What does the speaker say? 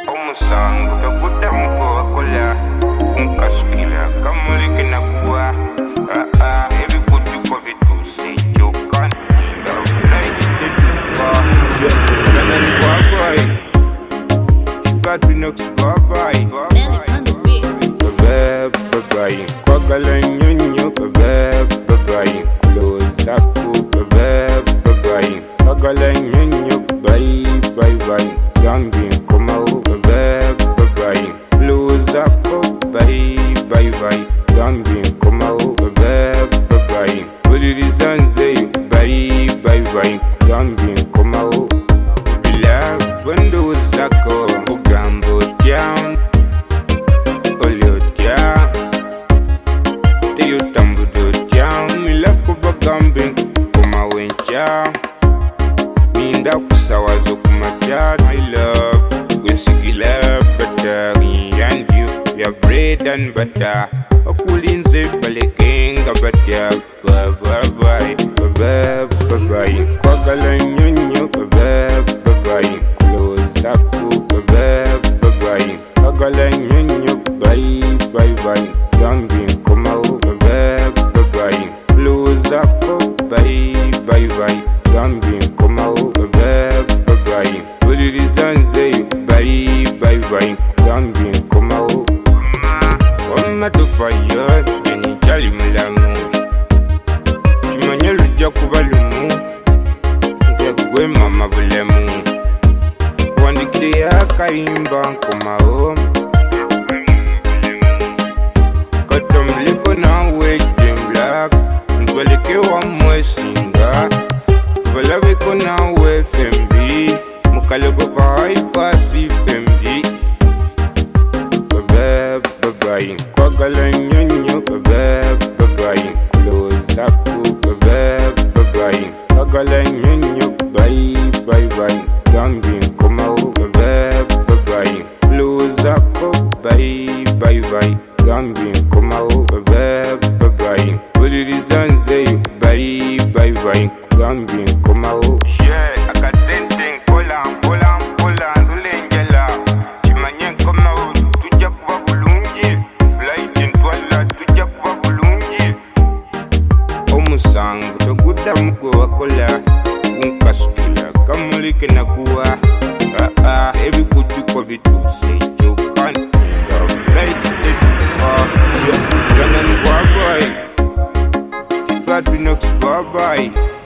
Umusango utakuta mkoa kola unkashkila kama like na kuwa heavy kutu kwa vitu sichokan the flight kana ni kwa boy fat nox bye bye kwa gala nyonyo bye close up bye kwa gala nyonyo bye gambi koma bye close up bye gambi koma bye ulizanze bye gambi koma bila wendo zako ugambo down oliotia teyo tambudo down milako bagambi koma wencha minda kusawazo kumacha my love gwesigila butter and you your bread and butter okulinze balekenga butter bye kwagala nyonyo bye close up bye kwagala nyonyo bye gambi koma bye close up bye gambi koma bye ulizanze bye gambi koma Oma tufayo yeni chali mulamu chimanya luja kubalumu ngegwe mama bulemu kuandikile ya kaimba komao katomliko nawe jemblack ntwaleke wa mwesinga kubalabeko nawe FMB mukalego pahaipasi FMB bye kwagala nyonyo bye close up bye kwagala nyonyo bye gambi koma bye close up bye gambi koma bye ulizanze bye gambi koma yeah akatente kola zulengela chimanye koma tujja kuba bulungi flight ntwala tujja kuba bulungi omusango toguda mugo wakola unkasukila kamulike na kuwa ebikutu kwa vitu sichokan the flight kana ni kwa boy fat nox bye